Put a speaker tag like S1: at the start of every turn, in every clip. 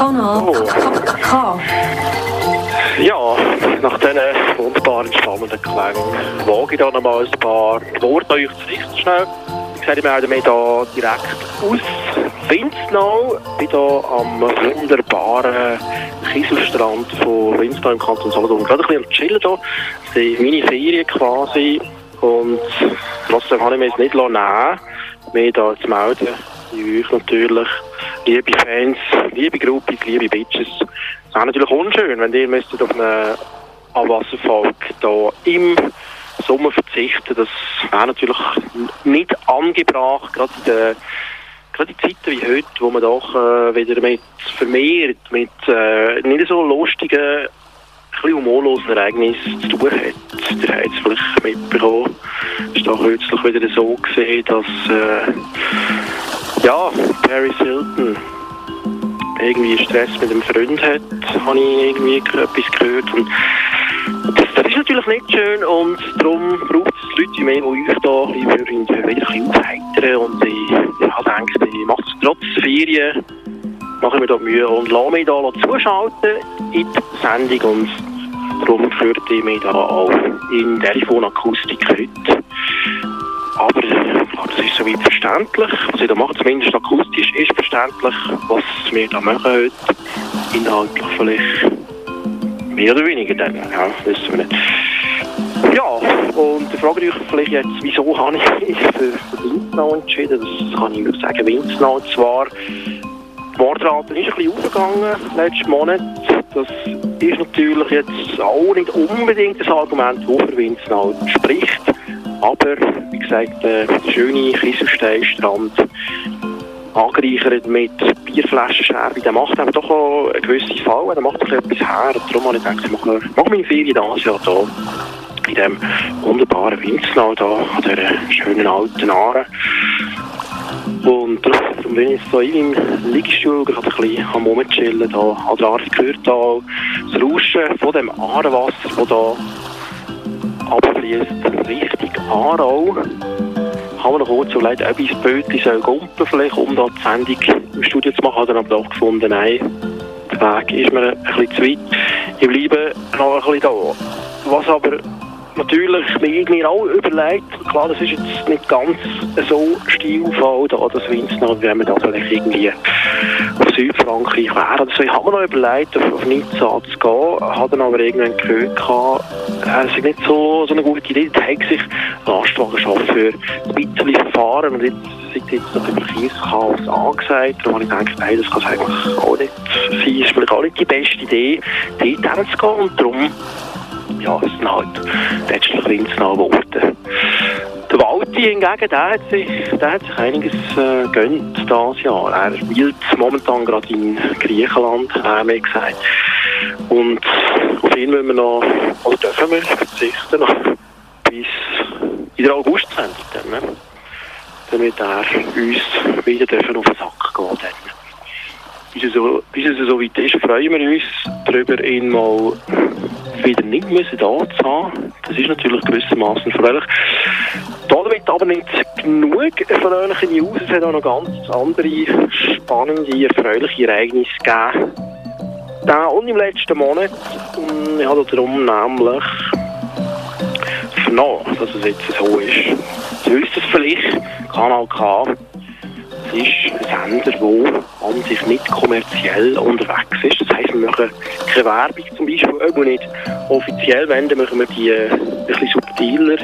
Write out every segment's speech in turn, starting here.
S1: Kanal K.
S2: Ja, nach diesen wunderbaren, spannenden Klängen wage ich da noch mal ein paar Worte an euch zu richten schnell. Ich sage, wir melden mich hier direkt aus Winznau. Ich bin hier am wunderbaren Kieselstrand von Winznau im Kanton Solothurn. Gerade ein bisschen am Chillen hier. Das sind meine Ferien quasi. Und trotzdem habe ich mir es nicht nehmen lassen, mich hier zu melden. Ich euch natürlich, liebe Fans, liebe Gruppen, liebe Bitches. Es wäre natürlich unschön, wenn ihr müsstet auf eine Abwasserfolge hier im Sommer verzichten. Das wäre natürlich nicht angebracht, gerade in Zeiten wie heute, wo man doch wieder vermehrt mit nicht so lustigen, ein bisschen humorlosen Ereignissen zu tun hat. Ihr habt es vielleicht mitbekommen. Es ist doch kürzlich wieder so gesehen, dass Paris Hilton irgendwie Stress mit einem Freund hat, habe ich irgendwie etwas gehört. Und das ist natürlich nicht schön und darum braucht es Leute wie mich, die euch da wieder ein bisschen aufheitern. Und ich denke, ich mache es trotz Ferien, mache ich mir da Mühe und lasse mich da zuschalten in die Sendung. Und darum führt ich mich da auch in Telefonakustik heute. Aber klar, das ist soweit verständlich. Was ich da mache, zumindest akustisch, ist verständlich. Was wir da machen heute, inhaltlich vielleicht mehr oder weniger dann. Ja, wissen wir nicht. Ja, und da fragt ihr euch vielleicht jetzt, wieso habe ich mich für Winznau entschieden? Das kann ich wirklich sagen. Winznau zwar, die Mordrate ist ein bisschen aufgegangen letzten Monat. Das ist natürlich jetzt auch nicht unbedingt das Argument, das für Winznau spricht. Aber, wie gesagt, der schöne Kieselsteinstrand angereichert mit Bierflaschenscherbe, der macht eben doch auch eine gewisse Fall, der macht doch etwas her. Und darum habe ich gedacht, ich mache meine Ferien dieses Jahr hier in diesem wunderbaren Winznau, hier an dieser schönen alten Aare. Und darum bin ich jetzt so in meinem Liegestuhl gerade ein bisschen am Rumchillen. An der Aare gehört da das Rauschen von dem Aarenwasser, das hier runterfließt Richtung Aarau. Haben wir noch kurz überlegt, ob ich das Bötchen soll gumpen, vielleicht, um da die Sendung im Studio zu machen. Dann habe ich doch gefunden, nein, der Weg ist mir ein bisschen zu weit. Ich bleibe noch ein bisschen da. Was aber natürlich mir auch überlegt, klar, das ist jetzt nicht ganz so stilvoll, da das Winznau, wenn wir da vielleicht irgendwie auf Südfrankreich wären. Also ich habe mir noch überlegt, auf Nizza zu gehen, habe dann aber irgendwann gehört, es ist nicht so eine gute Idee. Da hat sich Lastwagenchauffeur für ein bisschen verfahren und jetzt sind jetzt noch über Verkehrschaos angesagt. Darum habe ich gedacht, nein, das kann es eigentlich auch nicht sein. Es ist vielleicht auch nicht die beste Idee, dort hinzugehen und darum es sind halt letztlich Winznau geworden. Der Walti hingegen, der hat sich einiges gönnt dieses Jahr. Er spielt momentan gerade in Griechenland, haben wir gesagt. Und auf ihn müssen wir noch, oder dürfen wir verzichten, noch bis in der August-Sendung. Dann wird er uns wieder auf den Sack gehen. Bis es so weit ist, freuen wir uns darüber, ihn mal wieder nicht müssen da zu haben. Das ist natürlich gewissermaßen erfreulich. Da wird aber nicht genug erfreuliche News. Es hat auch noch ganz andere spannende, erfreuliche Ereignisse gegeben. Und im letzten Monat, ich habe darum nämlich vernommen, dass es jetzt so ist. Du wisst es vielleicht, Kanal K. Es ist ein Sender, der an sich nicht kommerziell unterwegs ist. Das heisst, wir machen keine Werbung zum Beispiel, auch nicht offiziell. Wenn, dann machen wir die ein bisschen subtiler.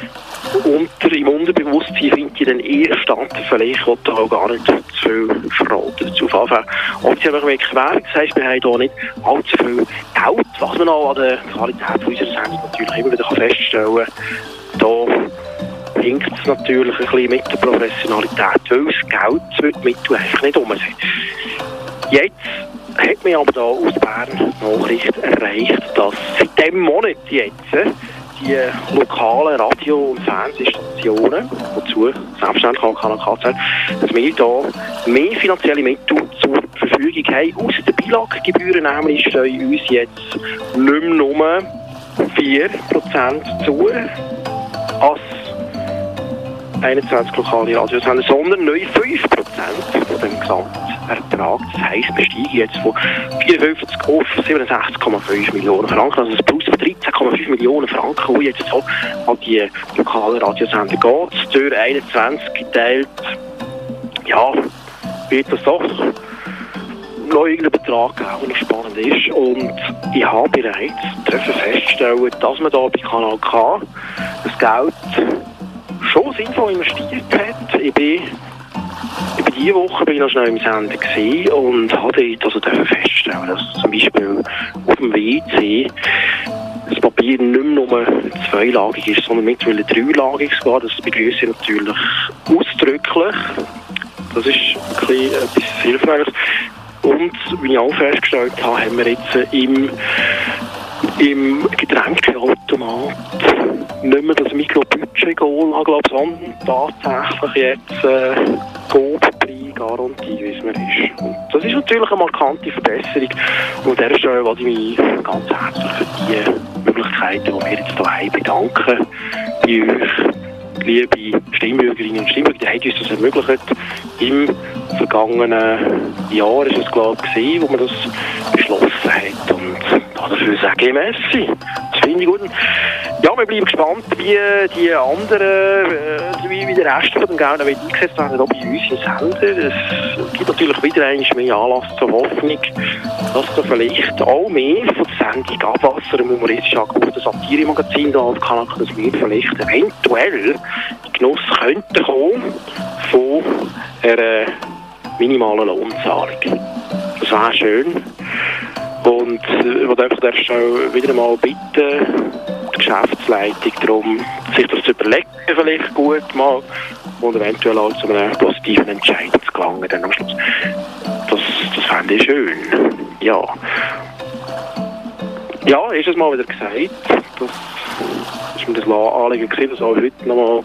S2: Im Unterbewusstsein findet die dann eher statt. Vielleicht will da auch gar nicht zu viel verraten dazu. Offiziell machen wir keine Werbung. Das heisst, wir haben hier nicht allzu viel Geld. Was man auch an der Qualität unserer Sendung natürlich immer wieder feststellen kann. Da hinkt es natürlich ein bisschen mit der Professionalität, weil das Geld wird Mittel einfach nicht um sein. Jetzt hat mich aber da aus Bern Nachricht erreicht, dass seit diesem Monat jetzt die lokalen Radio- und Fernsehstationen, wozu selbstverständlich auch Kanal K zählt, dass wir da mehr finanzielle Mittel zur Verfügung haben. Aus den Beilaggebühren nämlich stehen uns jetzt nicht mehr nur 4% zu, als 21 lokale Radiosender, sondern neu 5% von dem Gesamtertrag. Das heisst, wir steigen jetzt von 54 auf 67,5 Millionen Franken, also ein Plus von 13,5 Millionen Franken, die jetzt so an die lokalen Radiosender geht. Durch 21 geteilt, ja, wird das doch noch irgendeinen Betrag geben, der noch spannend ist. Und ich habe bereits feststellen, dass man da bei Kanal K das Geld schon sinnvoll investiert hat. Ich bin diese Woche noch schnell im Sender gewesen und habe dort also feststellen, dass zum Beispiel auf dem WC das Papier nicht mehr nur zweilagig ist, sondern mittlerweile dreilagig sogar. Das begrüße ich natürlich ausdrücklich. Das ist etwas Hilfreiches. Und wie ich auch festgestellt habe, haben wir jetzt im Getränkeautomat nicht mehr das Mikrobudget-Goal, sondern tatsächlich jetzt Goal-Garantie, wie es mir ist. Und das ist natürlich eine markante Verbesserung. Und an dieser Stelle wollte ich mich ganz herzlich für die Möglichkeiten, die wir jetzt hier haben, bedanken. Bei euch, liebe Stimmbürgerinnen und Stimmbürger, die haben uns das ermöglicht. Im vergangenen Jahr ist es, glaube ich, wo man das beschlossen hat. Und dafür sage ich merci. Das finde ich gut. Ja, wir bleiben gespannt, wie die anderen, wie der Rest von dem Geld eingesetzt werden, auch bei uns im Sender. Es gibt natürlich wieder einmal mehr Anlass zur Hoffnung, dass da vielleicht auch mehr von der Sendung Abwasser, im humoristisch angehauchten Satire-Magazin da auf Kanal, dass wir vielleicht eventuell in Genuss könnten kommen von einer minimalen Lohnzahlung. Das wäre schön. Und ich würde einfach an der Stelle wieder einmal bitten, die Geschäftsleitung darum, sich das zu überlegen, vielleicht gut mal, und eventuell auch zu einem positiven Entscheid zu gelangen dann am Schluss. Das fände ich schön. Ja. Ja, ist es mal wieder gesagt. Das ist mir das Anliegen gewesen, das auch heute nochmal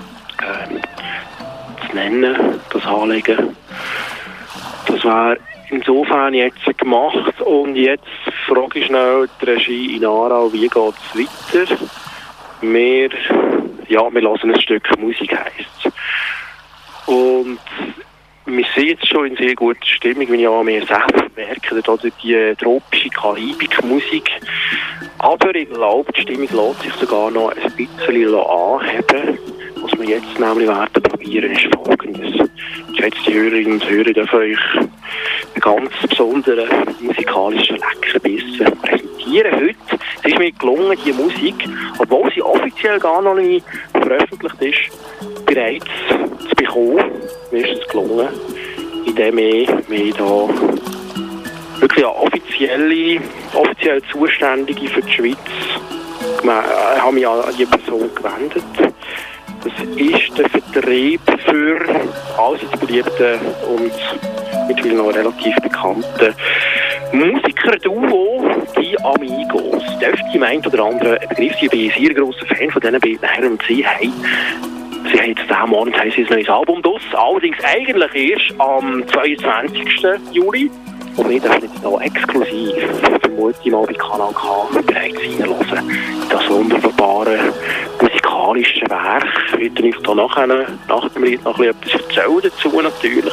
S2: zu nennen, das Anliegen. Das wäre insofern jetzt gemacht und jetzt frage ich schnell die Regie in Aarau, wie geht es weiter? Wir hören ein Stück Musik, heisst es. Und wir sind jetzt schon in sehr guter Stimmung, wenn ich an mir selber merke, durch die tropische Karibik-Musik. Aber ich glaube, die Stimmung lässt sich sogar noch ein bisschen anheben. Was wir jetzt nämlich werden probieren, ist Folgendes. Geschätzte Hörerinnen und Hörer, darf euch einen ganz besonderen musikalischen Leckerbissen präsentieren. Heute es ist mir gelungen, diese Musik, obwohl sie offiziell gar noch nicht veröffentlicht ist, bereits zu bekommen. Mir ist es gelungen, indem ich mich da wirklich an offiziell Zuständige für die Schweiz habe mich an die Person gewendet. Das ist der Vertrieb für allseits beliebte und mittlerweile noch relativ bekannte Musiker-Duo, die Amigos. Dürfte im einen oder anderen Begriff sein. Ich bin ein sehr grosser Fan von diesen beiden Herren und sie haben jetzt diesen Monat ein neues Album draus. Allerdings eigentlich erst am 22. Juli. Und wir dürfen jetzt noch exklusiv, vermute ich mal, bei Kanal K bereits reinhören. Das wunderbare musikalische Werk. Ich werde euch da nach dem Lied noch etwas erzählen dazu natürlich.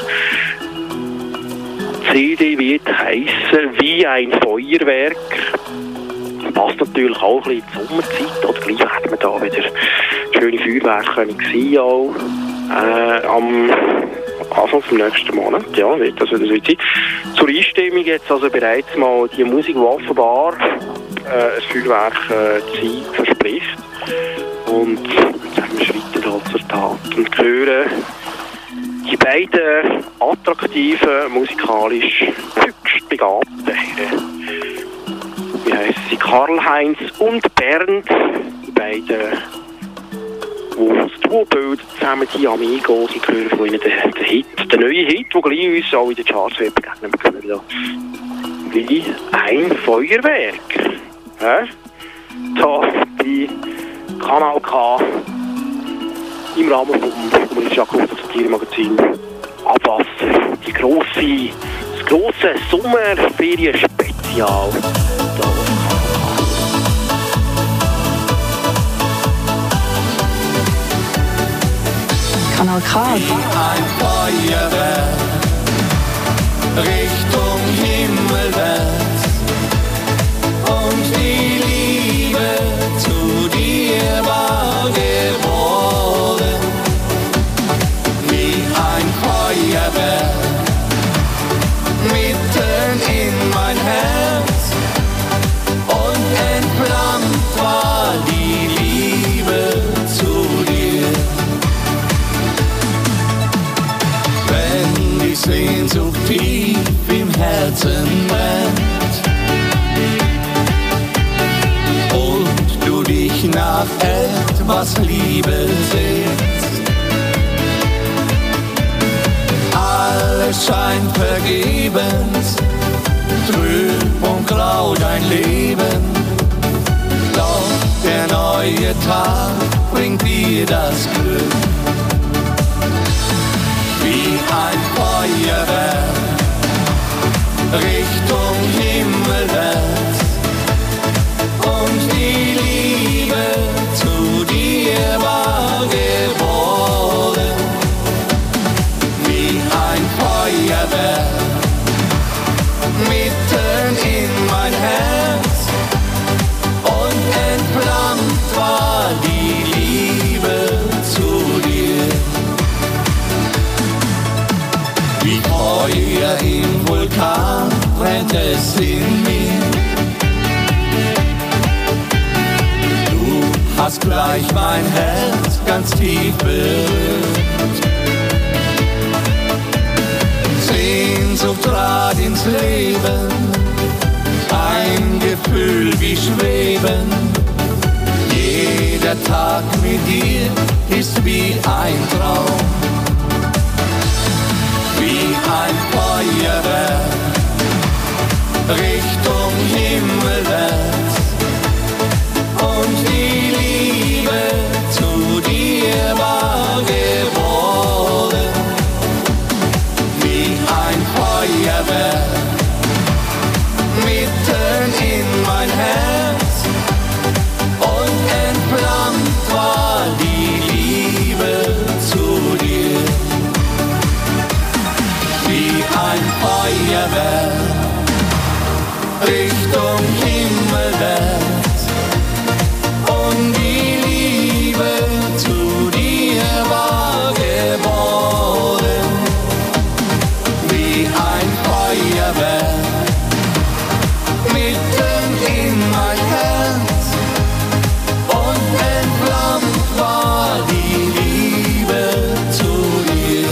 S2: Die CD wird heissen «Wie ein Feuerwerk». Passt natürlich auch ein bisschen in die Sommerzeit. Oder gleich werden wir da wieder schöne Feuerwerke sehen auch. Am Anfang des nächsten Monat, ja, wird das wieder sein. Zur Einstimmung jetzt also bereits mal die Musik, die offenbar ein Feuerwerk Zeit verspricht. Und jetzt sagen wir schreiten halt zur Tat und hören die beiden attraktiven, musikalisch höchst begabten Herren. Wie heissen sie? Karl-Heinz und Bernd, die beiden, die das Duo bilden, zusammen die Amigos, und hören von ihnen den Hit, den neuen Hit, der gleich uns auch in den Charts wird begegnen. Wir können wieder «Wie ein Feuerwerk». Ja? Da bei Kanal K im Rahmen vom humoristischen angehauchten Satire-Magazin Abwasser, das grosse Sommerferien-Spezial.
S1: Kanal K.
S3: Ein Feuerwerk Richtung Himmelwärts und die Liebe zu dir war geboren. Wie ein Feuerwerk mitten in mein Herz und entflammt war die Liebe zu dir. Wenn die Sehnsucht tief im Herzen brennt und du dich nach etwas Liebe sehnst, alles scheint vergebens, trüb und grau dein Leben, doch der neue Tag bringt dir das Glück. Wie ein Feuerwerk Richtung Himmelwärts und die Liebe zu dir war geboren. Wie ein Feuerwerk mitten in mein Herz und entflammt war die Liebe zu dir. Wie Feuer im Vulkan brennt es in mir. Du hast gleich mein Herz ganz tief berührt. Sehnsucht trat ins Leben, ein Gefühl wie Schweben. Jeder Tag mit dir ist wie ein Traum. Wie ein Feuerwerk Richtung Himmelwärts und die Liebe zu dir war geboren. Wie ein Feuerwerk mitten in mein Herz und entflammt war die Liebe zu dir. Wie ein Feuerwerk Richtung Himmelwärts und die Liebe zu dir war geboren. Wie ein Feuerwerk mitten in mein Herz und entflammt war die Liebe zu dir.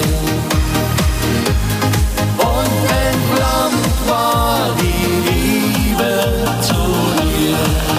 S3: Und entflammt war die Liebe zu dir.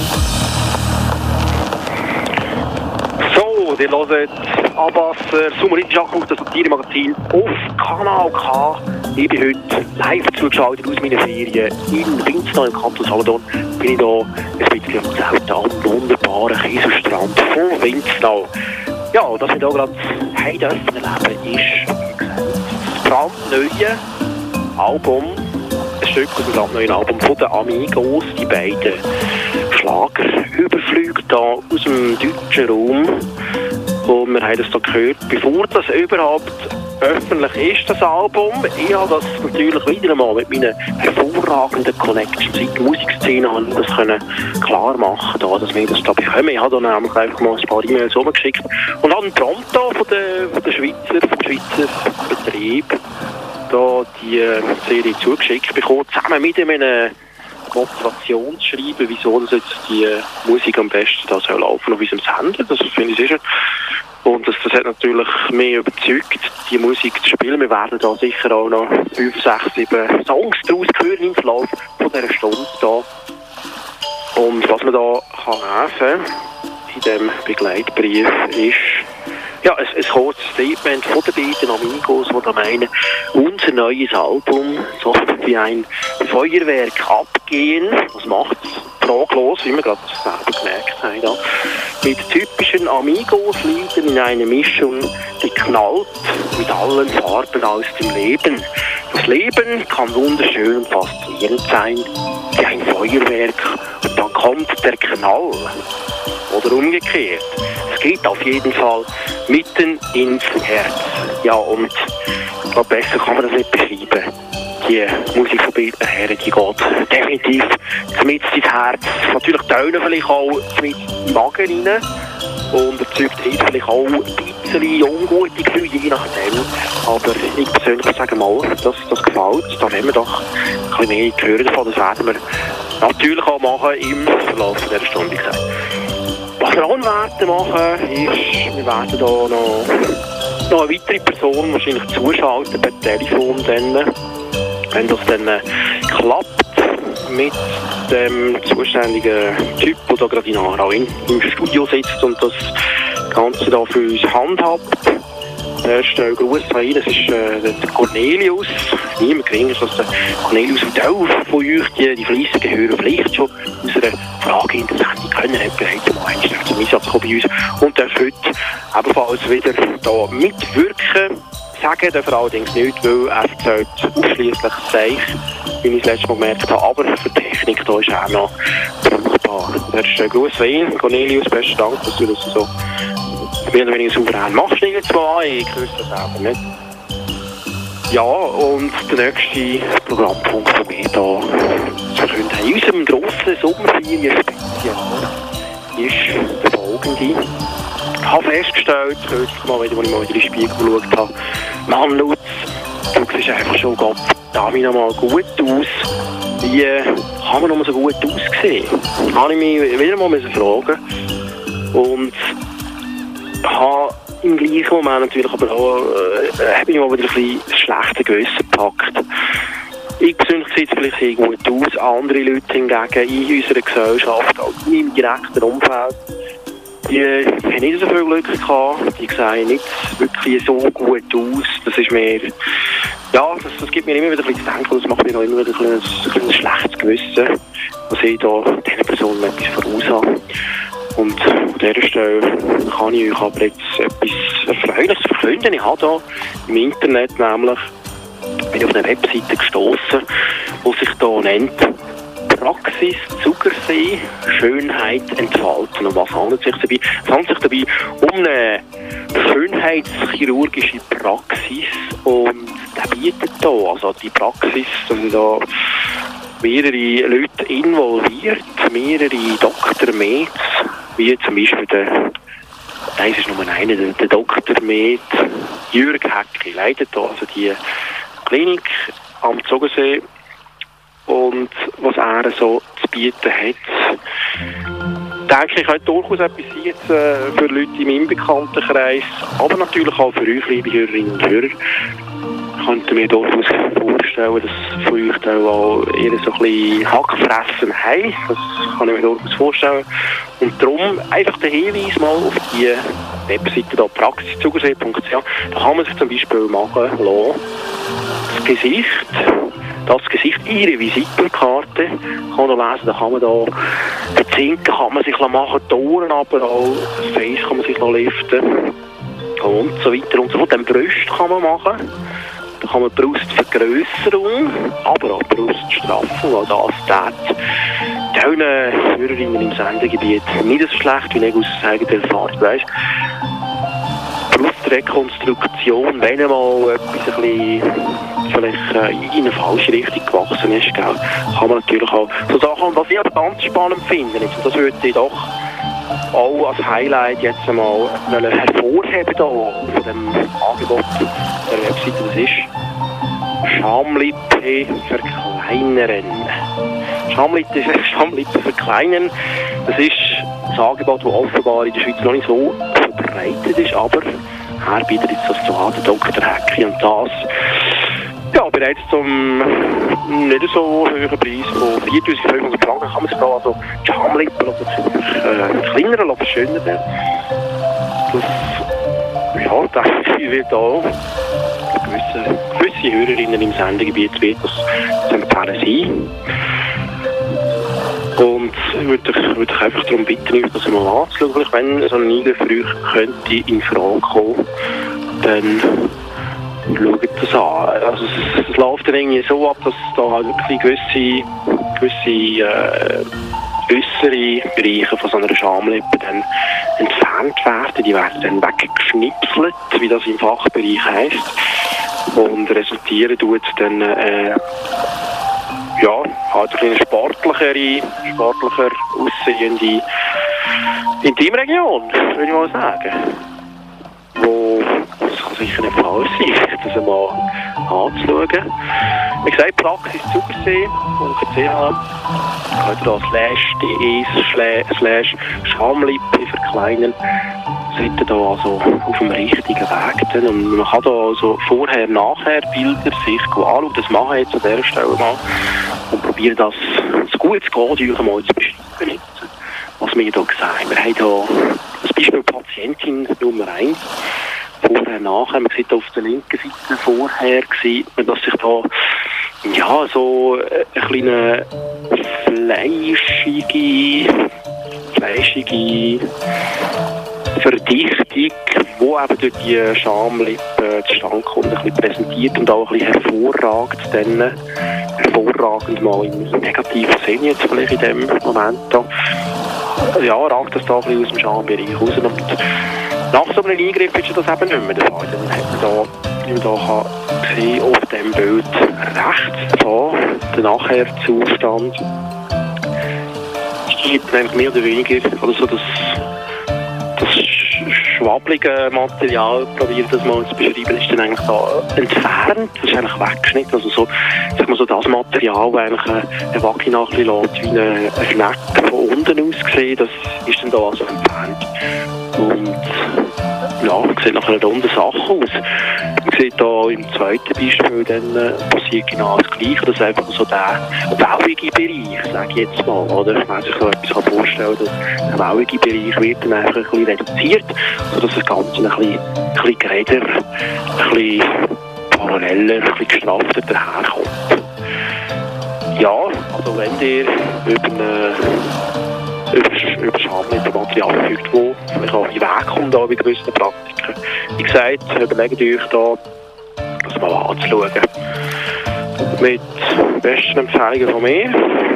S2: So, ihr hört Abwasser, Summeritische Ackung, das Satire-Magazin auf Kanal K. Ich bin heute live zugeschaltet aus meinen Ferien in Winznau im Kanton Solothurn. Bin ich hier ein bisschen erzählt am wunderbaren Kieselstrand von Winznau. Ja, dass wir hier gerade heim dürfen erleben, ist, wie gesagt, das brandneue Album, ein Stück aus dem brandneuen Album von den Amigos, die beiden Schlagerüberflüge hier aus dem deutschen Raum. Und wir haben das hier gehört, bevor das überhaupt öffentlich ist, das Album. Ich habe das natürlich wieder einmal mit meinen hervorragenden Connections in die Musikszene klar machen können, dass wir das da bekommen. Ich habe dann nämlich einfach mal ein paar E-Mails rumgeschickt und habe pronto vom Schweizer Betrieb da die Serie zugeschickt bekommen, zusammen mit einem Motivationsschreiben, wieso das jetzt die Musik am besten da soll laufen auf unserem Sender. Das finde ich sehr schön. Und das hat natürlich mehr überzeugt, die Musik zu spielen. Wir werden da sicher auch noch 5, 6, 7 Songs daraus hören im Verlauf von dieser Stunde hier. Und was man da kann lesen in diesem Begleitbrief ist, ja, ein kurzes Statement von den beiden Amigos, die da meinen, unser neues Album soll wie ein Feuerwerk abgehen. Was macht es? Fraglos, wie wir gerade selber gemerkt haben. Da. Mit typischen Amigos-Liedern in einer Mischung, die knallt mit allen Farben aus dem Leben. Das Leben kann wunderschön und faszinierend sein, wie ein Feuerwerk. Und dann kommt der Knall. Oder umgekehrt. Es geht auf jeden Fall mitten ins Herz. Ja, und ich glaube, besser kann man das nicht beschreiben. Die Musik von Bildner her, die geht definitiv mit ins Herz. Natürlich tönen vielleicht auch mit in den Magen rein und erzeugt vielleicht auch ein bisschen ungute Gefühle, je nachdem. Aber ich persönlich sage mal, das gefällt. Da wollen wir doch ein bisschen mehr hören davon. Das werden wir natürlich auch machen im Verlauf dieser Stunde. Was wir auch werden machen, ist, wir werden hier noch eine weitere Person wahrscheinlich zuschalten per Telefon, wenn das dann klappt mit dem zuständigen Typ, der da gerade in Aarau im Studio sitzt und das Ganze da für uns handhabt. Erster Gruß von Ihnen, das ist der Cornelius. Niemand geringer als der Cornelius und auch von euch, die fleissigen Hörer, vielleicht schon unsere Frage in der Sendung können, hat bereits mal einen zum Einsatz kommen bei uns und darf heute ebenfalls wieder da mitwirken. Sagen darf er allerdings nicht, weil er erzählt ausschliesslich Seich, wie ich es letztes Mal gemerkt habe, aber für die Technik da ist er auch noch brauchbar. Erster Gruß von Ihnen, Cornelius, besten Dank, dass du das so mehr oder weniger souverän machst. Ich höre das selber nicht. Ja, und der nächste Programmpunkt von mir da zu verkünden. In unserem grossen Sommerferien-Spezial ist der folgende. Ich habe festgestellt, kürzlich mal wieder, als ich mal in den Spiegel geschaut habe, Mann, Lutz, du siehst einfach schon mal gut aus. Wie kann man noch so gut aussehen? Da habe ich mich wieder mal fragen. Und habe im gleichen Moment natürlich aber auch habe ich mal wieder ein bisschen das schlechte Gewissen gepackt. Ich persönlich sehe vielleicht sehr gut aus, andere Leute hingegen in unserer Gesellschaft, auch in meinem direkten Umfeld, die haben nicht so viel Glück gehabt, die sehen nicht wirklich so gut aus. Das ist mir, ja, das gibt mir immer wieder ein bisschen zu denken, das macht mir auch immer wieder ein schlechtes Gewissen, dass ich da diesen Personen etwas voraus habe. Und an dieser Stelle kann ich euch aber jetzt etwas Erfreuliches verkünden. Ich habe da im Internet nämlich, bin ich auf eine Webseite gestoßen, die sich da nennt Praxis Zuckersee Schönheit entfalten. Und was handelt es sich dabei? Es handelt sich dabei um eine schönheitschirurgische Praxis und der bietet da, also die Praxis, da sind da mehrere Leute involviert, mehrere Dr. Med, wie zum Beispiel das ist Nummer 1, der Dr. Med Jürg Häckli leitet da also die Klinik am Zogensee. Und was er so zu bieten hat, denke ich, könnte durchaus etwas sein jetzt, für Leute in meinem Bekanntenkreis, aber natürlich auch für euch, liebe Hörerinnen und Hörer. Ich könnte mir durchaus vorstellen, dass von euch da auch eher so ein bisschen Hackfressen haben. Das kann ich mir durchaus vorstellen. Und darum einfach der Hinweis mal auf die Webseite da, praxiszugersee.ch. Da kann man sich zum Beispiel machen lassen, das Gesicht, ihre Visitenkarte kann man lesen, da kann man da den Zinken kann man sich machen, die Ohren aber auch, das Face kann man sich liften und so weiter und so fort. Den Brust kann man machen, da kann man Brustvergrösserung, aber auch Bruststraffung, auch das tät die Hörerinnen im Sendegebiet nicht so schlecht, wie ich aus eigener Erfahrung weiss. Brustrekonstruktion, wenn einmal etwas ein bisschen vielleicht in eine falsche Richtung gewachsen ist, gell, kann man natürlich auch so Sachen, was ich aber ganz spannend finde, und das würde ich doch auch als Highlight jetzt einmal hervorheben da von dem Angebot der Webseite, das ist Schamlippe verkleinern. Schamlippe verkleinern, das ist ein Angebot, das offenbar in der Schweiz noch nicht so verbreitet ist, aber er bietet jetzt das zu an, der Dr. Häckli, und das ja, bereits zum nicht so hohen Preis von 4'500 Franken kann man sich da also die Schamlippen kleinern oder verschönern. Das, ja, denke ich, wird auch gewisse Hörerinnen im Sendegebiet wird das zu empfehlen sein. Und ich würde euch einfach darum bitten, euch das mal anzuschauen. Vielleicht, wenn so ein Eingriff für euch könnte in Frage kommen, dann schaut das an. Also es läuft dann irgendwie so ab, dass da halt wirklich gewisse äußere Bereiche von so einer Schamlippe dann entfernt werden. Die werden dann weggeschnipselt, wie das im Fachbereich heisst. Und resultieren tut dann halt eine sportlicher aussehende Intimregion, würde ich mal sagen. Es kann sicher nicht falsch sein, das einmal anzuschauen. Wie gesagt, Praxis Zugersee.ch. Könnt ihr da /de/Schamlippe verkleinern. Seid ihr da also auf dem richtigen Weg. Und man kann da also Vorher-Nachher-Bilder sich anschauen. Das mache ich jetzt an dieser Stelle mal. Und probiere das so gut es geht, mal zu beschreiben. Was wir hier sehen. Wir haben hier das Beispiel Patientin Nummer 1. Vorher, nachher. Man sieht auf der linken Seite vorher, sieht man, dass sich da so eine kleine fleischige Verdichtung, die eben durch die Schamlippe zustande kommt, ein bisschen präsentiert und auch ein bisschen hervorragend mal im negativen Sinne jetzt vielleicht in dem Moment da. Ja, ragt das da ein bisschen aus dem Schambereich raus. Und nach so einem Eingriff ist das eben nicht mehr der Fall. Dann hat man da, wie man da sehen auf dem Bild rechts da, der Nachher-Zustand. Ich habe mehr oder weniger oder so das schwabbelige Material, probiert das mal zu beschreiben, ist dann eigentlich da entfernt, das ist eigentlich weggeschnitten, also so, sag mal so das Material, das eigentlich eine Vagina ein bisschen lässt, wie ein Fleck von unten aus gesehen, das ist dann da also entfernt. Und ja, sieht nach einer runden Sache aus. Man sieht da im zweiten Beispiel dann passiert genau das Gleiche. Das ist einfach so der wauige Bereich, sage ich jetzt mal. Oder? Wenn man sich so etwas vorstellen kann, der wauige Bereich wird dann einfach ein bisschen reduziert, sodass das Ganze ein bisschen geräder, ein bisschen paralleller, ein bisschen gestrafter daherkommt. Ja, also wenn ihr über Schamlippe-Material verfügt, wo vielleicht auch in den Weg kommt bei gewissen Praktiken. Wie gesagt, überlegt euch da, das mal anzuschauen. Mit besten Empfehlungen von mir.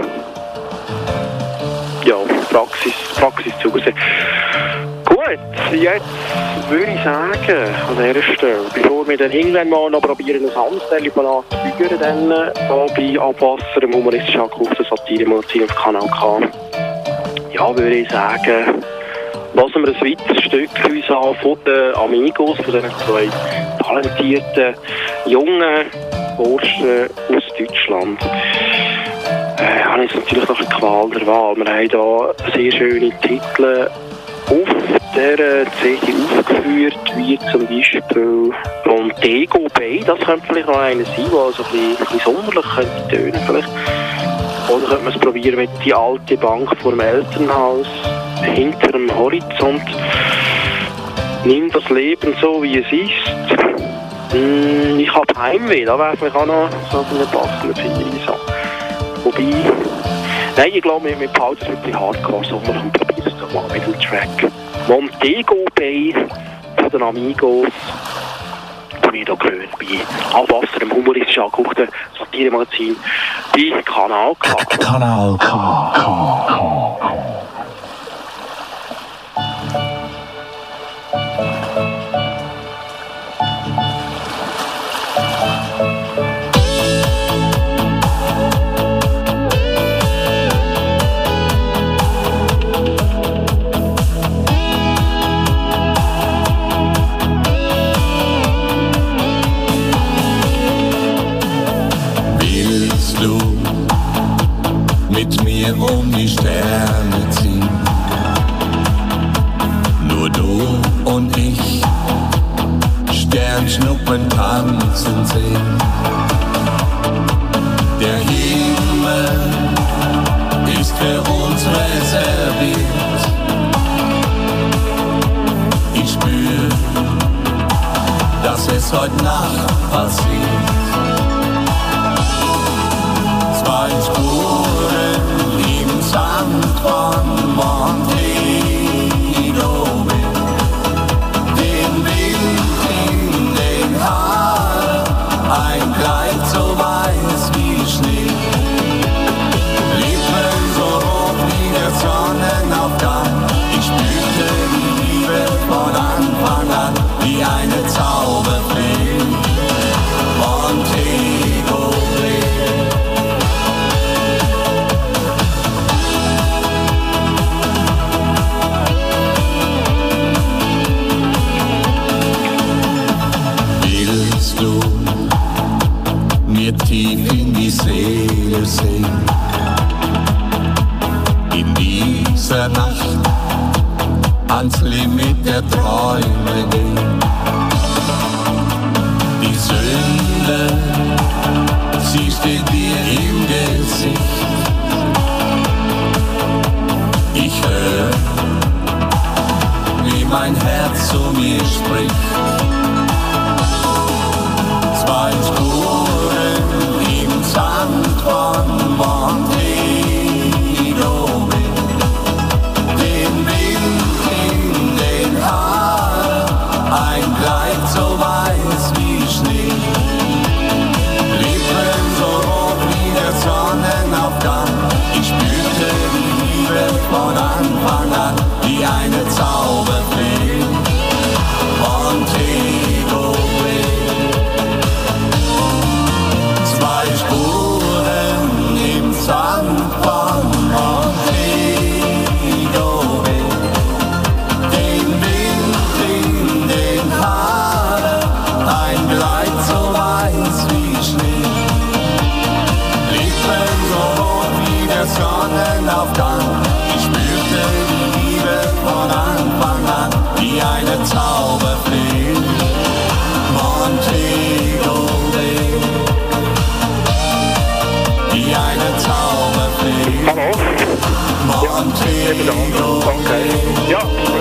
S2: Ja, Praxis Zugersee. Gut, jetzt würde ich sagen, an dieser Stelle, bevor wir dann irgendwann mal noch probieren, ein Handstelle anzuführen, dann bei Abwasser, im humoristischen Anruf, der Satire-Magazin auf Kanal K. Ja, würde ich sagen, lassen wir ein weiteres Stück uns an von den Amigos, von diesen zwei talentierten, jungen Burschen aus Deutschland. Habe ich natürlich noch eine Qual der Wahl. Wir haben hier sehr schöne Titel auf der CD aufgeführt, wie zum Beispiel Montego Bay. Das könnte vielleicht noch einer sein, der so ein bisschen sonderlich könnte tönen vielleicht. Oder könnte man es probieren mit die alte Bank vor dem Elternhaus, hinter dem Horizont. Nimm das Leben so, wie es ist. Ich habe Heimweh, da wäre vielleicht auch noch so eine passende Feierung. Wobei, nein, ich glaube, wir behalten es wirklich hardcore, sondern wir probieren es doch mal mit dem Track. Montego Bay von den Amigos. Die wir hier hören bei Abwasser, dem humoristisch angehauchten Satire-Magazin bei Kanal K.
S3: Kanal K. Mit mir um die Sterne ziehen. Nur du und ich, Sternschnuppen tanzen sehen. Der Himmel ist für uns reserviert. Ich spür, dass es heute Nacht passiert. Zwei Spuren im Sand von Montego Bay, den Wind in den Haaren, ein Kleid so weiß wie Schnee, Lippen so hoch wie der der Nacht ans Limit der Träume gehen. Die Sünde, sie steht dir im Gesicht. Ich höre, wie mein Herz zu mir spricht. Zwei Spuren im Sand von Montego Bay, den Wind in den Haaren, ein Kleid so weiß wie Schnee, Lippen so rot wie der Sonnenaufgang. Ich spürte die Liebe von Anfang an, wie eine Zauberfee. Montego Bay. Zwei Spuren im Sand von Montego Bay, den Wind in den Haaren, ein Kleid so weiß wie Schnee, Lippen so rot wie der Sonnenaufgang. Ich spürte die Liebe von Anfang an, wie eine Zauberfee. Montego Bay, wie eine Zauberfee.
S2: Hallo?
S3: Montego Bay.
S2: Ja.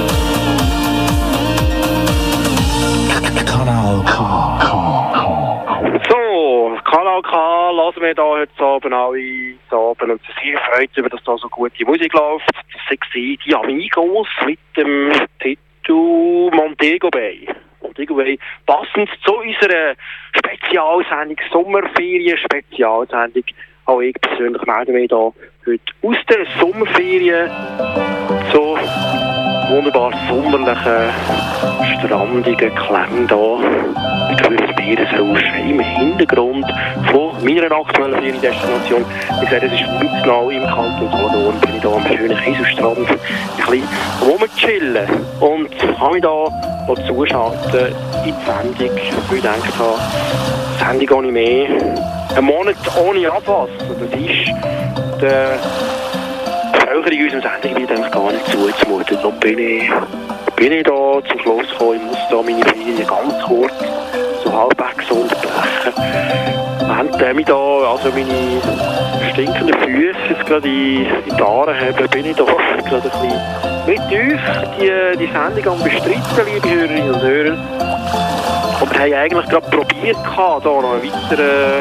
S3: Kanal K.
S2: So, Kanal K lassen wir da heute Abend alle Abend und sehr freut über, dass da so gute Musik läuft. Das sind die Amigos mit dem Titel Montego Bay. Montego Bay, passend zu unserer Spezialsendung, Sommerferien-Spezialsendung. Auch ich persönlich melde mich da heute aus der Sommerferien so wunderbar sommerlichen, strandigen Klängen da. Ich höre das Meeresrauschen im Hintergrund von meiner aktuellen Feriendestination. Ich sage, es ist Wutznau im Kanton Solothurn. Bin ich da am schönen Kieselstrand ein bisschen rumchillen und habe mich da zuschalten in die Sendung, weil ich gedacht habe, Sendung ohne mehr, ein Monat ohne Abwasser. Das ist der Bevölkerung in unserem Sendegebiet eigentlich gar nicht zuzumuten. Darum bin ich da zum Schluss gekommen, ich muss da meine Ferien ganz kurz so halbwegs unterbrechen. Während ich da also meine stinkenden Füße jetzt gerade in die Haare habe, bin ich da gerade ein bisschen mit euch die Sendung am bestreiten, liebe Hörerinnen und Hörer. Und wir haben eigentlich gerade probiert, da noch einen weiteren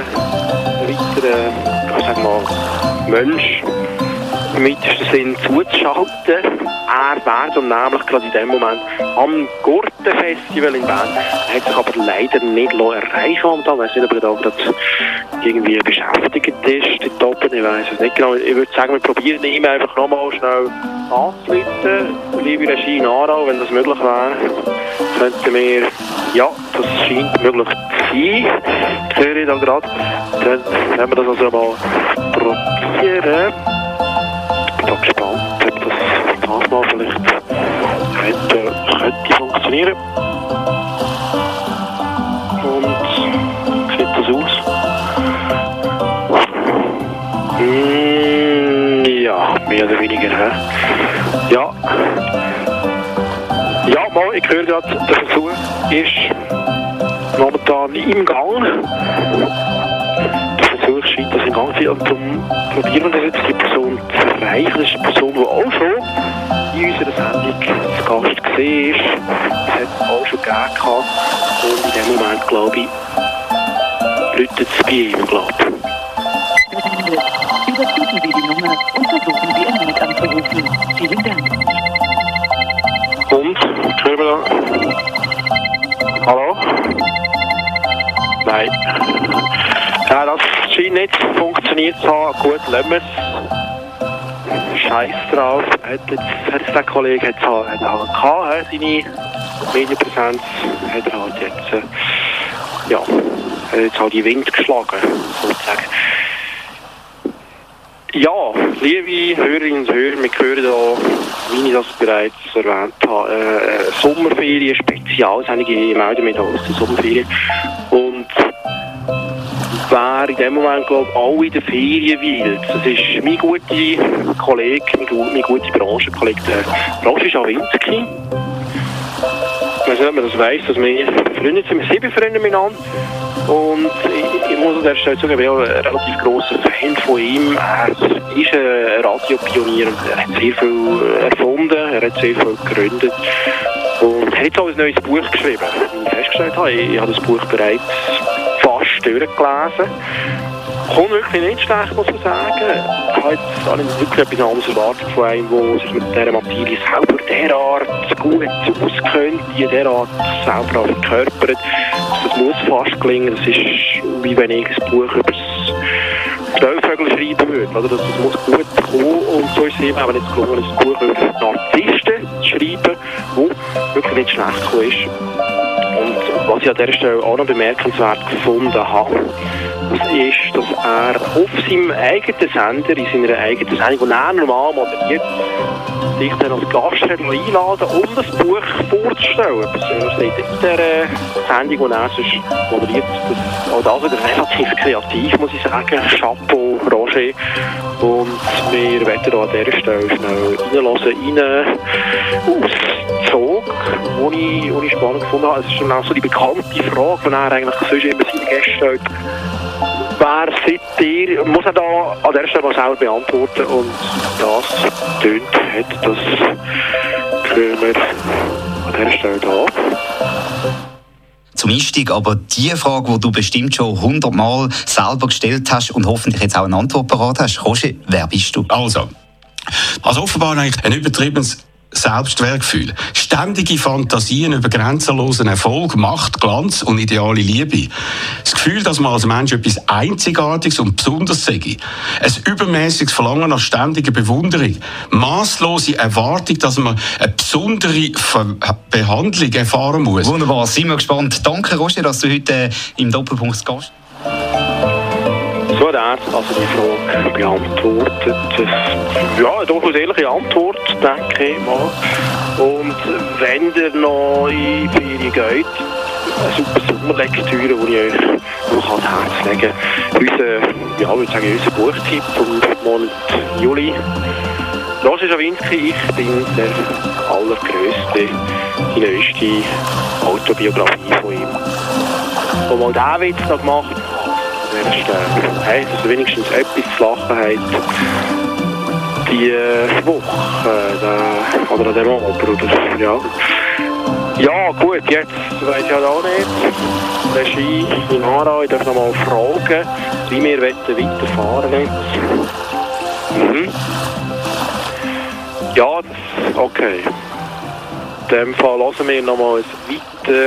S2: sagen wir mal, Mensch im weitesten Sinn zuzuschalten. Er wäre dann nämlich gerade in dem Moment am Gurtenfestival in Bern. Er hat sich aber leider nicht erreichen und ich weiß nicht, ob er da gerade irgendwie beschäftigt ist, dort oben. Ich weiß es nicht genau. Ich würde sagen, wir probieren ihn einfach nochmal schnell anzuleiten. Liebe Regie in Aarau, wenn das möglich wäre, könnten wir, ja, das scheint möglich zu sein. Das höre ich da gerade. Dann werden wir das also mal probieren. Ich bin da gespannt, ob das mal vielleicht könnte funktionieren. Und wie sieht das aus? Ja, mehr oder weniger. Ja. Ja, mal, ich höre gerade, der Versuch ist momentan im Gang. Der Versuch scheint das in Gang zu sein. Und darum probieren wir jetzt die Person zu erreichen. Das ist eine Person, die auch schon in unserer Sendung zu Gast war. Das hat es auch schon gegeben. Und in dem Moment, glaube ich, läutet es bei ihm, glaube ich.
S1: Überprüfen Sie die Nummer und versuchen Sie erneut anzurufen. Vielen Dank.
S2: Und? Hören wir da? Hallo? Nein. Ja, das scheint nicht funktioniert zu haben. Gut, lassen wir es. Scheiß drauf. Hat der Kollege hat halt gehabt, seine Medienpräsenz. Hat er halt jetzt, ja, hat jetzt halt die Wind geschlagen, sozusagen. Ja, liebe Hörerinnen und Hörer, wir hören hier, wie ich das bereits erwähnt habe, Sommerferien-Spezialsendung. Ich melde mich hier aus der Sommerferien. Und wer wäre in dem Moment, glaube ich, alle in der Ferien wild. Das ist mein guter Kollege, mein guter Branchenkollege, der Roger Schawinski. Ich weiß nicht, ob man das weiss, dass wir Freunde sind, wir 7 Freunde miteinander. Und ich muss an der Stelle sagen, ich bin auch ein relativ grosser Fan von ihm. Er ist ein Radiopionier und er hat sehr viel erfunden, er hat sehr viel gegründet. Und er hat jetzt auch ein neues Buch geschrieben. Wie ich festgestellt habe, ich habe das Buch bereits fast durchgelesen. Kommt wirklich nicht schlecht, muss man sagen. Ich habe jetzt wirklich etwas anderes erwartet von einem, der sich mit dieser Materie selber derart gut auskennt, die derart selber auch verkörpert. Das muss fast gelingen. Das ist wie wenn ich ein Buch über das Schnellvögel schreiben würde. Also das muss gut kommen. Und so ist es eben auch nicht gelungen, ein Buch über Narzissten zu schreiben, das wirklich nicht schlecht gekommen ist. Und was ich an dieser Stelle auch noch bemerkenswert gefunden habe, das ist, dass er auf seinem eigenen Sender, in seiner eigenen Sendung, die er normal moderiert, sich dann als Gast einladen, um das Buch vorzustellen. Das in dieser Sendung, die er sonst moderiert, auch das wieder relativ kreativ, muss ich sagen. Chapeau, Roger. Und wir werden da an dieser Stelle schnell reinhören, Auszug, die ich spannend gefunden habe. Es ist dann auch so die bekannte Frage, die er eigentlich sonst immer seine Gäste stellt. Wer seid ihr? Muss er da an dieser Stelle mal selber beantworten. Und das tönt hat, das hören wir an dieser Stelle da.
S4: Zum Einstieg aber die Frage, die du bestimmt schon 100-mal selber gestellt hast und hoffentlich jetzt auch eine Antwort parat hast. Roger, wer bist du?
S5: Also offenbar eigentlich ein übertriebenes Selbstwertgefühl. Ständige Fantasien über grenzenlosen Erfolg, Macht, Glanz und ideale Liebe. Das Gefühl, dass man als Mensch etwas Einzigartiges und Besonderes sei. Ein übermäßiges Verlangen nach ständiger Bewunderung. Masslose Erwartung, dass man eine besondere Behandlung erfahren muss.
S4: Wunderbar, sind wir gespannt. Danke, Roger, dass du heute im Doppelpunkt Gast.
S2: So hat er also die Frage beantwortet. Ja, eine durchaus ehrliche Antwort, denke ich mal. Und wenn ihr noch in die Ferien geht, eine super Sommerlektüre, die ich euch noch ans Herz legen kann. Unser Buchtipp vom Monat Juli. Roger Schawinski, ich bin der allergrösste, die neueste Autobiografie von ihm. Und mal diesen Witz noch gemacht, dass wenigstens etwas zu lachen hat die Woche oder an dem Abend oder ja. Ja gut, jetzt weiss ich halt auch nicht. Regie in Aarau, ich darf noch mal fragen, wie wir weiterfahren jetzt. Ja, okay. In dem Fall hören wir noch mal ein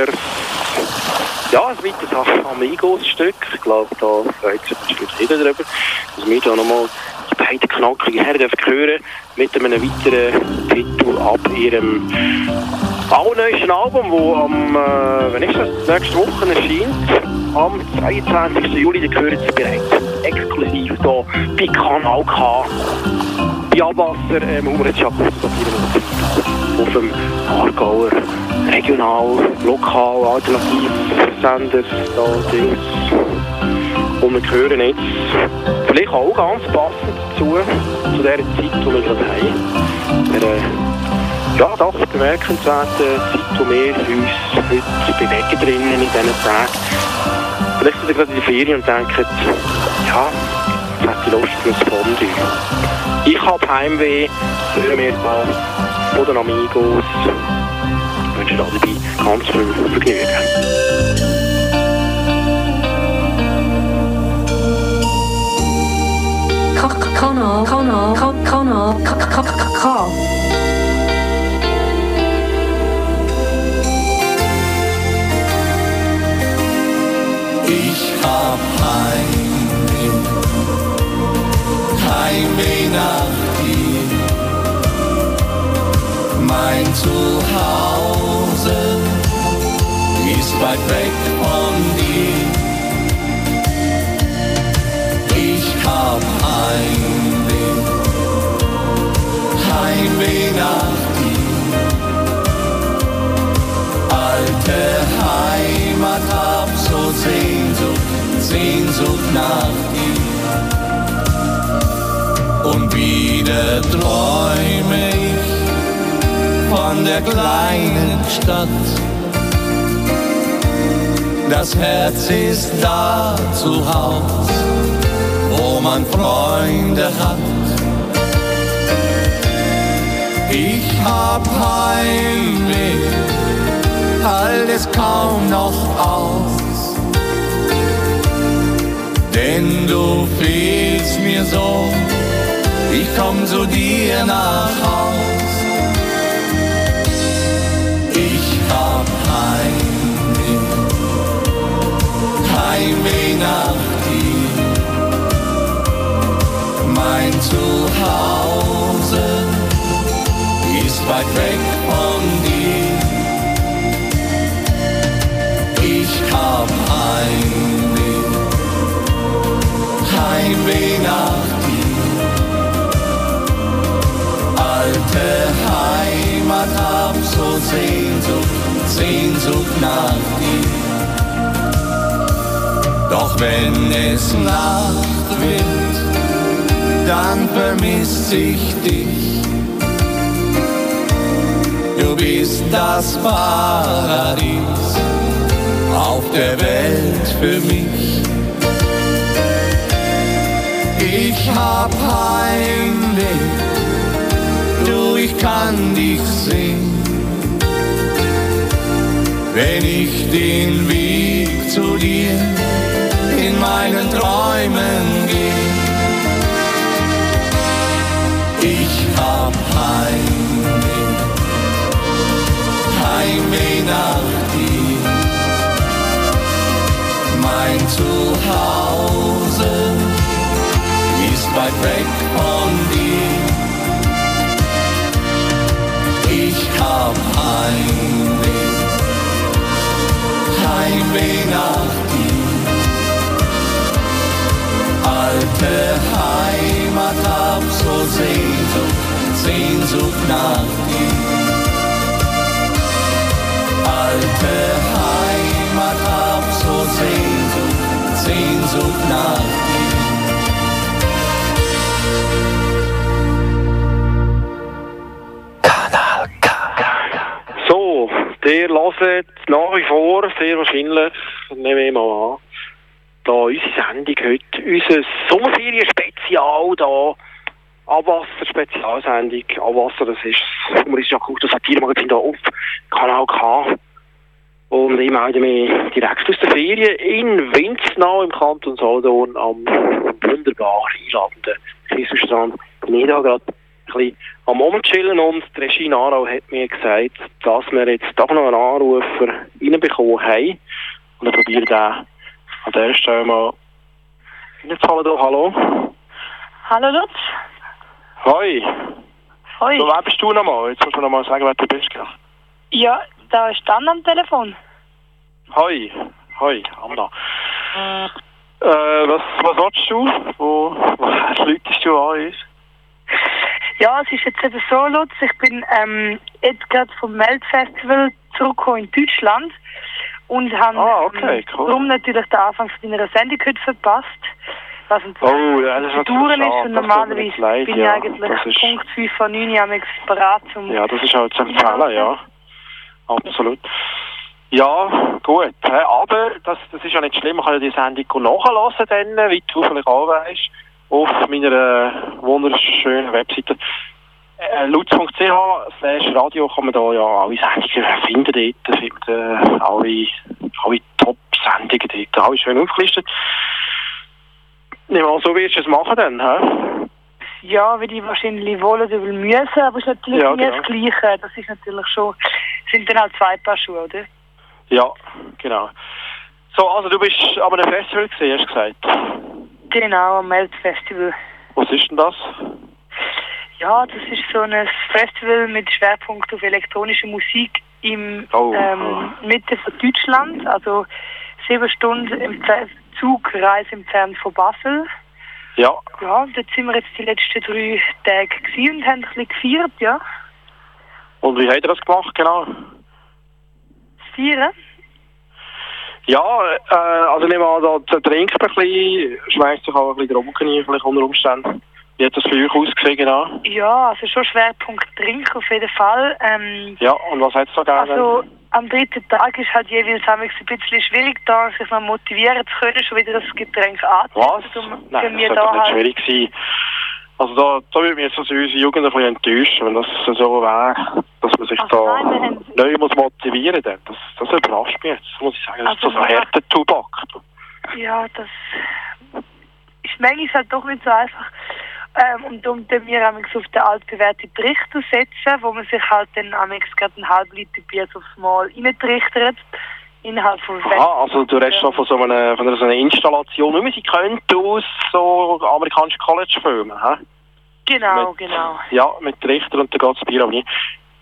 S2: weiteres Amigos-Stück. Ich glaube, da freut sich bestimmt jeder darüber, dass wir da nochmal die beiden knackigen Herren hören mit einem weiteren Titel ab ihrem allerneuesten Album, das nächste Woche erscheint. Am 22. Juli, da hören Sie bereits exklusiv hier bei Kanal K. Bei Abwasser, auf dem Aargauer Regional, Lokal, Alternativsender, da Dings. Und wir hören jetzt, vielleicht auch ganz passend dazu, zu der Zeit, die wir gerade haben. Doch bemerkenswerte Zeit, die wir uns heute bewegen drinnen in diesen Tagen. Vielleicht sind Sie gerade in der Ferien und denken, ja, jetzt hat die Lust für ein Fondue. Ich habe Heimweh, hören wir mal von den Amigos. Ich wünsche euch dabei ganz viel Vergnügen.
S6: Kanal.
S3: Ich hab Heimweh nach dir. Mein Zuhause ist weit weg von dir. Ich hab Heimweh nach dir. Alte Heimat, hab so Sehnsucht Sehnsucht nach dir. Und wieder träume ich von der kleinen Stadt. Das Herz ist da zu Haus, wo man Freunde hat. Ich hab Heimweh, halt es kaum noch aus, denn du fehlst mir so, ich komm zu dir nach Haus. Ich hab Heimweh nach dir, mein Zuhause ist weit weg von dir. Ich hab Heimweh nach dir, alte Heimat, hab so Sehnsucht nach dir. Doch wenn es Nacht wird, dann vermiss ich dich. Du bist das Paradies auf der Welt für mich. Ich hab Heimweh, du, ich kann dich sehen, wenn ich den Weg zu dir in meinen Träumen geh. Ich hab Heimweh nach dir, mein Zuhause ist weit weg von dir. Ich hab Heimweh nach dir, alte Heimat, hab so Sehnsucht nach dir. Alte Heimat, hab so Sehnsucht nach dir.
S2: Kanal K. So, der hört nach wie vor, sehr wahrscheinlich, nehmen wir mal an, da unsere Sendung heute, unser Sommerferien-Spezial da, Abwasser-Spezialsendung. Abwasser, das ist das humoristische Kultur-Satire-Magazin da auf Kanal K. Und ich melde mich direkt aus der Ferien in Winznau im Kanton Solothurn am wunderbar einladenden Kieselstrand. Bin ich da gerade ein bisschen am Umchillen und Regine Arau hat mir gesagt, dass wir jetzt doch noch einen Anrufer reinbekommen haben. Und dann probiere ich den an dieser Stelle mal reinzuholen. Hallo?
S7: Hallo Lutz.
S2: Hoi.
S7: Hoi.
S2: So, wer bist du nochmal? Jetzt musst du nochmal sagen, wer du bist.
S7: Ja, da ist Dan am Telefon.
S2: Hoi. Hoi, Anna. Was willst du? Wo läutest du an uns?
S7: Ja, es ist jetzt eben so, Lutz, ich bin jetzt gerade vom Melt-Festival zurückgekommen in Deutschland und habe
S2: okay, cool.
S7: darum natürlich den Anfang von deiner Sendung heute verpasst. Was
S2: Ja, das ist
S7: Touren ist und normalerweise
S2: leid,
S7: bin ich eigentlich Punkt 5 von 9 Uhr parat zum...
S2: Ja, das ist halt zu empfehlen, ja. Absolut. Ja, gut. Aber das ist ja nicht schlimm. Man kann ja die Sendung nachhören, dann, wie du vielleicht auch weißt, auf meiner wunderschönen Webseite. lutz.ch/radio kann man da ja alle Sendungen finden dort. Da findet man alle Top-Sendungen dort. Alle schön aufgelistet. Nicht mal so wirst du es machen dann, hä?
S7: Ja, würde ich wahrscheinlich wollen oder müssen, aber es ist natürlich
S2: ja,
S7: nie das Gleiche. Das ist natürlich schon, sind dann halt zwei Paar Schuhe, oder?
S2: Ja, genau. So, also du bist aber ein Festival gesehen, hast du gesagt?
S7: Genau, am Melt-Festival.
S2: Was ist denn das?
S7: Ja, das ist so ein Festival mit Schwerpunkt auf elektronische Musik im Mitte von Deutschland. Also 7 Stunden im Zugreise entfernt von Basel.
S2: Ja.
S7: Ja, dort sind wir jetzt die letzten 3 Tage gewesen und haben ein bisschen gefeiert, ja.
S2: Und wie habt ihr das gemacht, genau?
S7: Feiern?
S2: Ja, also ich nehme an, da trinkt man ein bisschen, schmeißt sich auch ein bisschen trunken ein, vielleicht unter Umständen. Wie hat das für euch ausgesehen, genau?
S7: Ja, also schon Schwerpunkt Trinken auf jeden Fall.
S2: Ja, und was hat es da gegeben?
S7: Also am dritten Tag ist halt jeweils ein bisschen schwierig, da sich noch motivieren zu können, schon wieder das Getränk anzunehmen.
S2: Was? Nein, das sollte nicht schwierig sein. Also da würde mich jetzt also unsere Jugend ein bisschen enttäuschen, wenn das so wäre, dass man sich neu muss motivieren muss. Das überrascht mich jetzt, muss ich sagen. Das ist so ein harter Tobak.
S7: Ja, das ist manchmal halt doch nicht so einfach. Und darum tun wir auf den altbewährten Trichter setzen, wo man sich halt dann gerade einen halben Liter Bier aufs Mal reintrichtert. Innerhalb von
S2: also du redest schon von so einer Installation, wie man sie könnte aus so amerikanischen College-Filmen, hä?
S7: Genau.
S2: Ja, mit Trichter und dann geht das Bier auch nicht.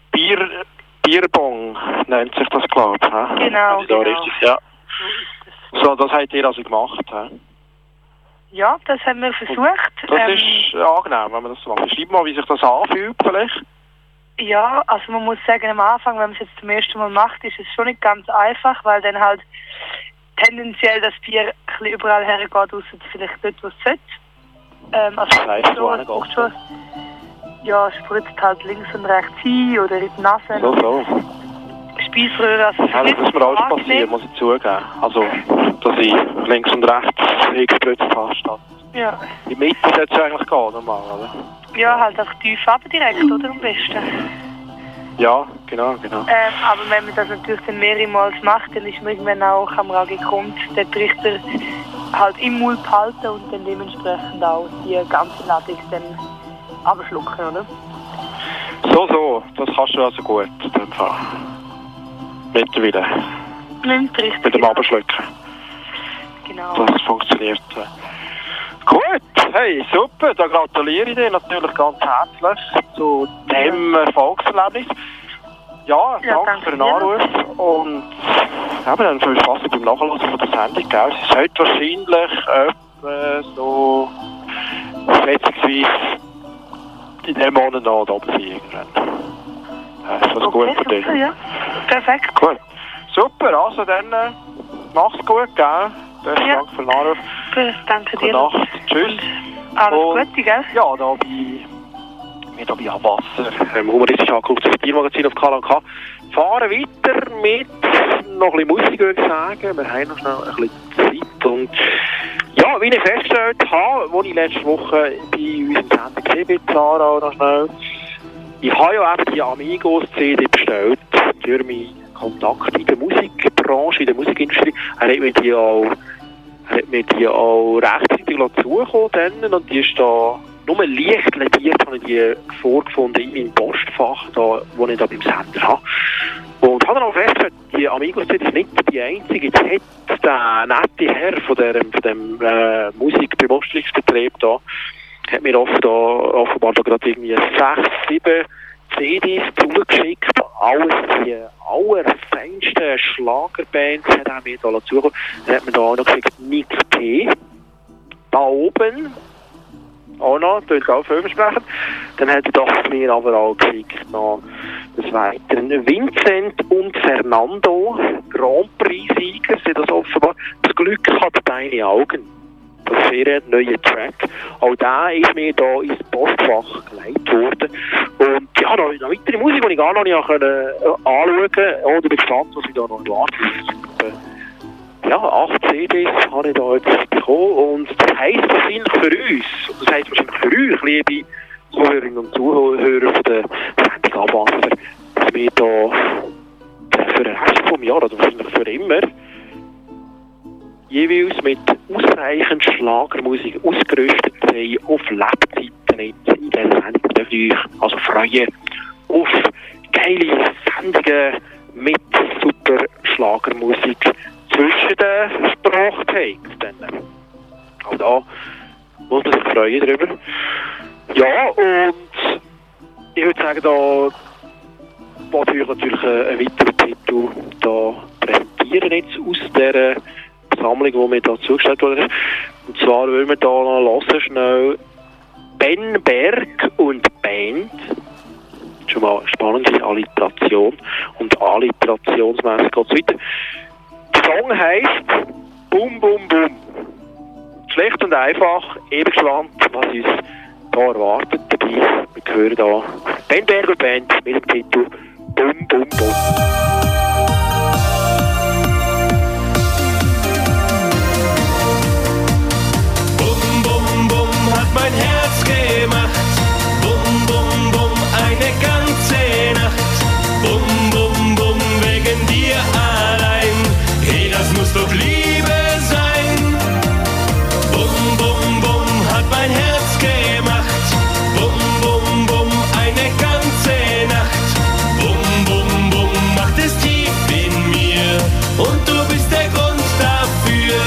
S2: Bierbong nennt sich das, glaube ich, hä?
S7: Genau.
S2: Richtig, ja. So, das habt ihr also gemacht, hä?
S7: Ja, das haben wir versucht.
S2: Das ist angenehm, wenn man das so macht. Schreib mal, wie sich das anfühlt vielleicht.
S7: Ja, also man muss sagen, am Anfang, wenn man es jetzt zum ersten Mal macht, ist es schon nicht ganz einfach, weil dann halt tendenziell das Bier ein bisschen überall hergeht, außer vielleicht dort, wo es sollte.
S2: Das heisst,
S7: schon, ja, spritzt halt links und rechts hin oder in die Nase.
S2: So.
S7: Speiseröhre, also
S2: das ist mir auch passiert, muss ich zugeben. Also, dass ich links und rechts hingespritzt habe, statt.
S7: Ja.
S2: In die Mitte sollte es eigentlich gehen, normal, oder?
S7: Ja, halt auch tief runter direkt, oder? Am besten.
S2: Ja, genau.
S7: Aber wenn man das natürlich dann mehrmals macht, dann ist man irgendwann auch am Rad gekommen, den Trichter halt im Mund behalten und dann dementsprechend auch die ganze Ladung dann abschlucken, oder?
S2: So, das kannst du also gut, in dem Fall. Mittlerweile.
S7: Mit dem Trichter.
S2: Mit dem Abschlucken.
S7: Genau.
S2: Das funktioniert. Gut, hey, super, da gratuliere ich dir natürlich ganz herzlich zu dem Erfolgserlebnis. Ja, danke für den Anruf und dann viel Spaß beim Nachhören von der Sendung. Gell? Es ist heute wahrscheinlich etwa so schätzungsweise in diesem Monat noch da oben sein irgendwann. Ist das gut für dich?
S7: Ja, perfekt.
S2: Gut, super, also dann mach's gut, gell? Besten Dank für den Anruf.
S7: Danke dir.
S2: Gute Nacht. Tschüss.
S7: Alles Gute, gell?
S2: Ja, wir hier bei Abwasser, humoristisch angeguckt, das Tiermagazin auf K&K. Fahren weiter mit noch ein bisschen Musik, würde ich sagen. Wir haben noch schnell ein bisschen Zeit. Und ja, wie ich festgestellt habe, als ich letzte Woche bei unserem Sender gesehen bin, Sarah, noch schnell. Ich habe ja eben die Amigos-CD bestellt für meinen Kontakt in der Musikbranche, in der Musikindustrie. Er hat mir die auch rechtzeitig zugekommen und die ist da nur leicht lediert, habe ich die vorgefunden in meinem Postfach, da, wo ich da beim Sender habe. Und habe dann auch festgestellt, die Amigos-CD ist nicht die einzige. Jetzt hat der nette Herr von dem Musikbemeisterungsbetrieb da, hat mir offenbar da gerade irgendwie 6, 7 CDs zugeschickt. Alles die allerfeinsten Schlagerbands hat er mir da zugekommen. Dann hat man da auch noch gesagt, Nick P. Da oben. Auch noch, das ist auch vielversprechend. Dann hat er doch mir aber auch geschickt noch des Weiteren Vincent und Fernando, Grand Prix-Sieger, sind das offenbar. Das Glück hat deine Augen. Das ist sehr ein neuer Track. Auch der ist mir da ins Postfach geleitet worden. Und ja, noch weitere Musik, die ich gar noch nicht anschauen konnte. Und ich bin gespannt, was ich da noch erwarte. Ja, 8 CDs habe ich da jetzt bekommen. Und das heisst wahrscheinlich für uns, das heisst wahrscheinlich für euch, liebe Zuhörerinnen und Zuhörer von der Sendung Abwasser, dass wir da für den Rest vom Jahr, oder wahrscheinlich für immer, jeweils mit ausreichend Schlagermusik ausgerüstet sein auf Lebzeiten jetzt in dieser Sendung. Da dürft ihr euch also freuen auf geile Sendungen mit super Schlagermusik zwischen den Sprachtexten. Auch da muss man sich freuen drüber. Ja, und ich würde sagen, da wollte ich natürlich einen weiteren Titel da präsentieren jetzt aus dieser Sammlung, die mir da zugestellt wurde. Und zwar wollen wir da noch hören, schnell Ben Berg und Band. Schon mal eine spannende Alliteration. Und alliterationsmässig geht es weiter. Song heisst Bum Bum Bum. Schlecht und einfach, ewig gespannt, was uns da erwartet dabei. Wir hören hier Ben Berg und Band mit dem Titel Bum Bum Bum.
S3: Bum Bum Bum hat mein Herz gemacht. Bum Bum Bum eine ganze Nacht. Bum Bum Bum wegen dir allein. Hey, das muss doch Liebe sein. Bum Bum Bum hat mein Herz gemacht. Bum Bum Bum eine ganze Nacht. Bum Bum Bum macht es tief in mir und du bist der Grund dafür.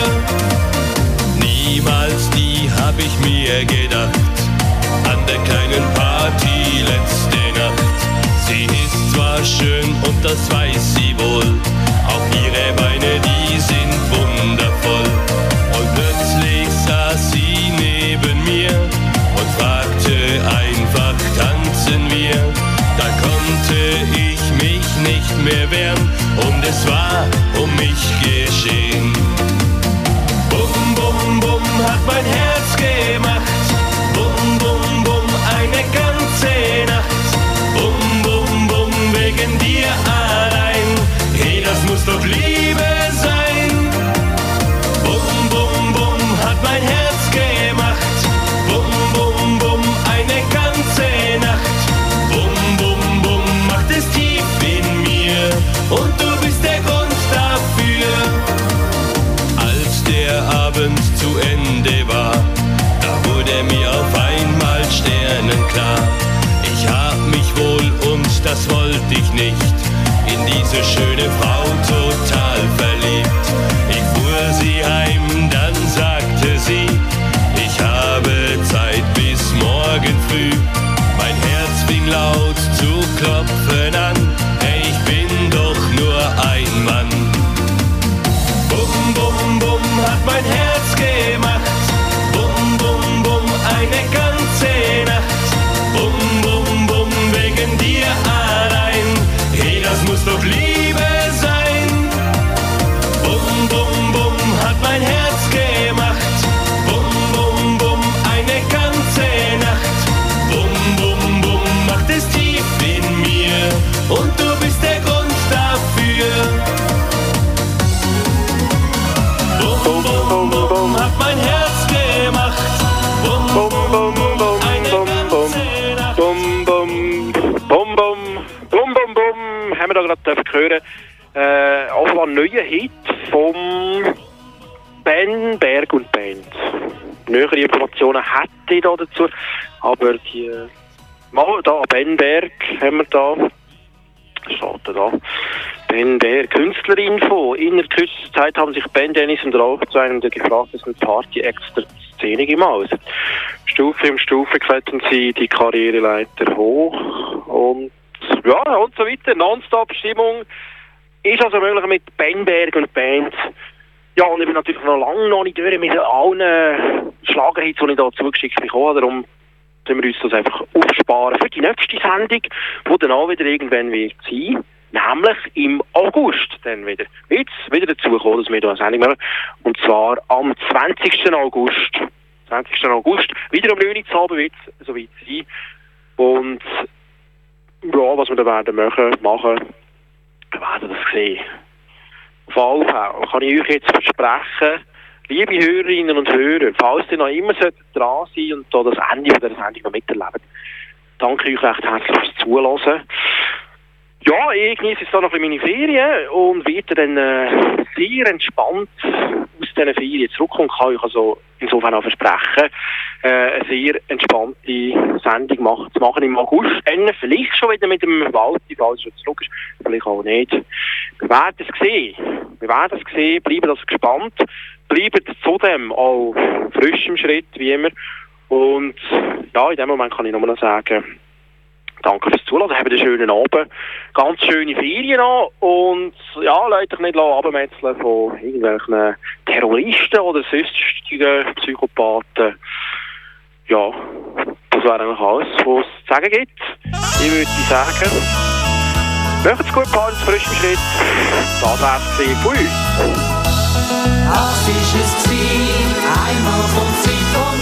S3: Niemals nie hab ich mir gedacht an der kleinen Party letzte Nacht. Sie ist zwar schön und das weiß sie wohl, auch ihre Beine, die sind wundervoll. Und plötzlich saß sie neben mir und fragte einfach, tanzen wir? Da konnte ich mich nicht mehr wehren und es war um mich geschehen. Bum Bum Bum hat mein Herz gemacht. Bum Bum Bum eine ganze Nacht. Bum Bum Bum wegen dir allein. Hey, das muss doch Liebe sein. Bum Bum Bum hat mein Herz gemacht. Bum Bum Bum eine ganze Nacht. Bum Bum Bum macht es tief in mir und du bist der Grund dafür. Als der Abend zu Ende war, da wurde mir auf einmal sternenklar. Ich hab mich wohl, und das wollte ich nicht, in diese schöne Frau total verliebt. Ich fuhr sie heim, dann sagte sie, ich habe Zeit bis morgen früh. Mein Herz fing laut zu klopfen an, hey, ich bin doch nur ein Mann. Bum Bum Bum hat mein Herz gemacht. Bum Bum Bum eine ganze Nacht. Bum Bum Bum wegen dir allein. Hey, das muss doch Liebe sein. Bum Bum Bum hat mein Herz gemacht. Bum Bum Bum eine ganze Nacht. Bum Bum Bum macht es tief in mir und du bist der Grund dafür. Bum Bum Bum hat mein Herz gemacht. Bum Bum Bum eine ganze Nacht.
S2: Bum Bum Bum Bum Bum Bum Bum haben wir da gerade hören. Offenbar ein neuer Hit vom Ben Berg und Band. Nähere Informationen hätte ich da dazu, aber die mal da Ben Berg haben wir da. Steht da. Ben Berg, Künstlerinfo. In der kürzester Zeit haben sich Ben, Dennis und Ralf zu einem der gefragtesten Party-Acts der Szene gemacht. Stufe um Stufe klettern sie die Karriereleiter hoch und ja, und so weiter. Non-Stop-Stimmung ist also möglich mit Ben Berg und Band. Ja, und ich bin natürlich noch nicht durch mit allen Schlagerhits, die ich da zugeschickt bekomme. Darum müssen wir uns das einfach aufsparen für die nächste Sendung, die dann auch wieder irgendwann wird sein. Nämlich im August dann wieder. Jetzt wieder dazu kommen, dass wir da eine Sendung machen. Und zwar am 20. August. 20. August. Wieder um 9 Uhr wird es soweit sein. Und ja, was wir da werden machen, wir werden das sehen. Auf alle Fälle kann ich euch jetzt versprechen, liebe Hörerinnen und Hörer, falls ihr noch immer dran seid und da das Ende dieser Sendung noch miterlebt, danke euch recht herzlich fürs Zuhören. Ja, ich genieße jetzt da noch ein bisschen meine Ferien und werde dann sehr entspannt aus diesen Ferien zurückkommen. Kann ich also insofern auch versprechen, eine sehr entspannte Sendung zu machen im August. Vielleicht schon wieder mit dem Walti, falls es schon zurück ist, vielleicht auch nicht. Wir werden es sehen, bleiben das gespannt, bleiben zudem auch frisch im Schritt, wie immer. Und ja, in dem Moment kann ich nur noch sagen, danke fürs Zuhören, habt einen schönen Abend, ganz schöne Ferien an und ja, lasst euch nicht abmetzeln von irgendwelchen Terroristen oder sonstigen Psychopathen. Ja, das wäre eigentlich alles, was es zu sagen gibt. Ich würde sagen, Macht's gut, Paul, frischem Schritt. Das wär's von uns.
S8: Das ist es gewesen, einmal kommt sie von